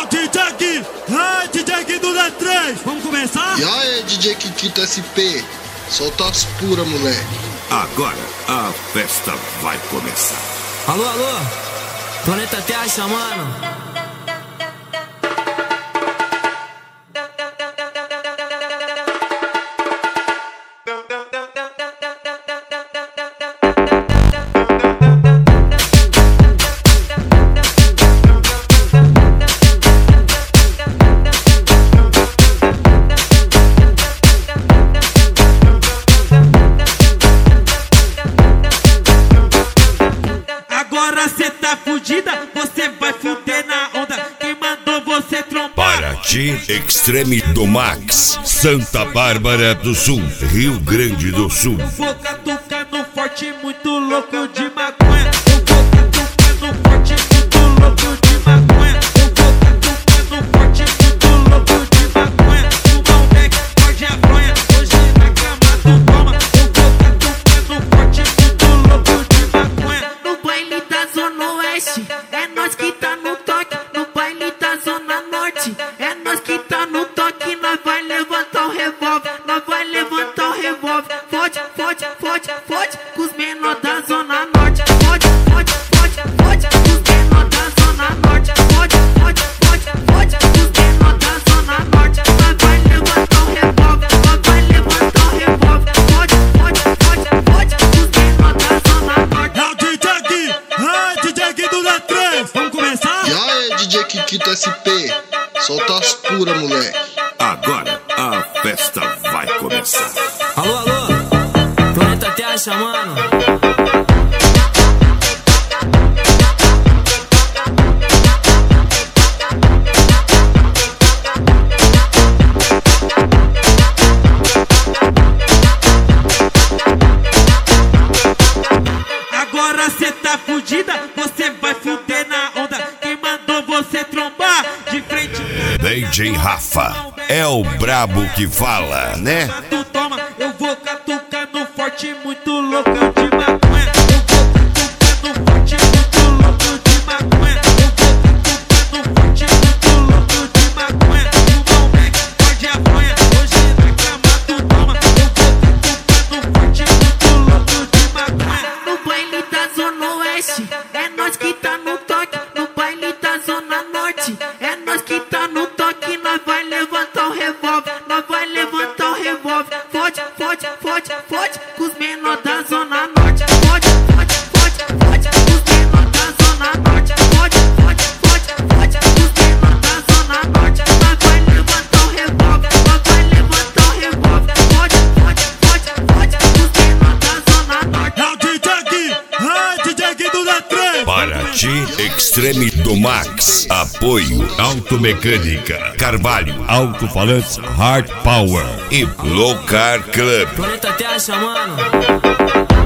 DJ Gui, DJ Gui do D3, vamos começar? E aí, DJ Kikito SP, solta as puras, moleque. Agora a festa vai começar. Alô, alô, Planeta Terra chamando. Agora cê tá fudida, você vai fuder na onda. Quem mandou você trombar? Paraty Extreme do Max, Santa Bárbara do Sul, Rio Grande do Sul. Eu vou catucar no forte muito louco de maconha. Eu vou catucar no forte muito louco de maconha. Eu vou catucar no forte muito louco de maconha. Fumar um beck, morde a fronha, hoje na cama tu toma. Eu vou catucar no forte muito louco de maconha. No baile da Zona Oeste, é nós que tá no toque. No baile da Zona Norte, é nós que tá no toque. Nós vai levantar o revólver, nós vai levantar o revólver. Fode, fode, fode, fode, com os menor da Zona Norte. Fode, fode, fode, fode, com os menor da Zona Norte. Fode, fode, fode, fode, com os menor da Zona Norte. Nós vai levantar o revólver, nós vai levantar o revólver. Fode, fode, fode, fode, com os menor da Zona Norte. É o DJ Gui, DJ Gui do D3, vamos começar? E aí, DJ Kikito SP, solta as puras, moleque. Agora a festa vai começar. Alô, alô, Planeta Terra chamando. Agora cê tá fudida, você vai fuder na onda. Quem mandou você trombar? De frente DJ Rafa é o brabo que fala, né? tu toma. Eu vou catucar no forte muito louco de maconha. Eu vou catucar no forte muito louco de maconha. Eu vou catucar no forte muito louco de maconha. Fumar um beck, morde a fronha, hoje na cama tu toma. Eu vou catucar no forte muito louco de maconha. No baile da Zona Oeste, é nós que tá no toque. No baile da Zona Norte, é nós que tá no toque. Nós vai levantar o revólver, nós vai levantar o revólver. Fode, fode, fode, fode, com os menor da Zona Norte. Fode, fode, fode, fode, com os menor da Zona Norte. Fode, fode, fode, fode, com os menor da Zona Norte. Nós vai levantar o revólver, nós vai levantar o revólver. Fode, fode, fode, fode, com os menor da Zona Norte. É o DJ Gui do D3. Paraty Extreme do Max, apoio Automecânica, Carvalho, Alto-Falantes Hard Power e Low Car Club. Planeta Terra chamando.